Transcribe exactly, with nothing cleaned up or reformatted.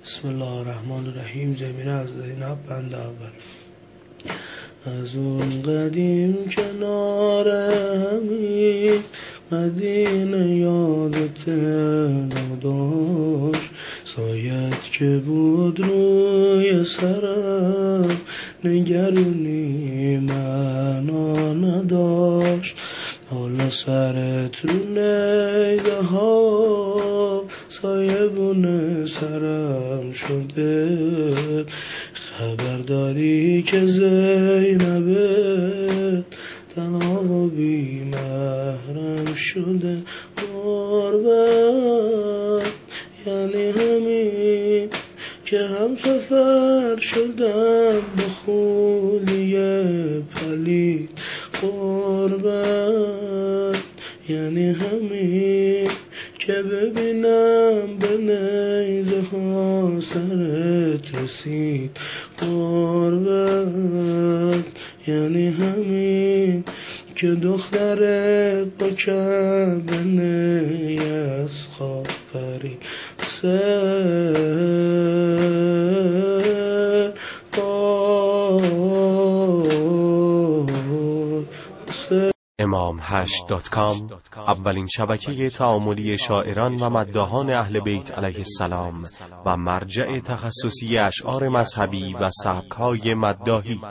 بسم الله الرحمن الرحیم. زمینه از زینب بند اول. از اون قدیم کنار همین مدینه یادت نداشت، سایت که بود روی سرم نگرونی معنا نداشت. حالا سرت رو نیزه ها سایه بونه سرم شده، خبر داری که زینبت تنها بی محرم شده. قربت یعنی همین که هم سفر شدم با خولیه پلید. قربت یعنی همین که ببینم به نیزه ها سرت رسید. قربت یعنی همین که دخترت با کبنه از خواب پرید. سر امام هشت دات کام اولین شبکه تعاملی شاعران و مداحان اهل بیت علیه السلام و مرجع تخصصی اشعار مذهبی و سبک‌های مداحی.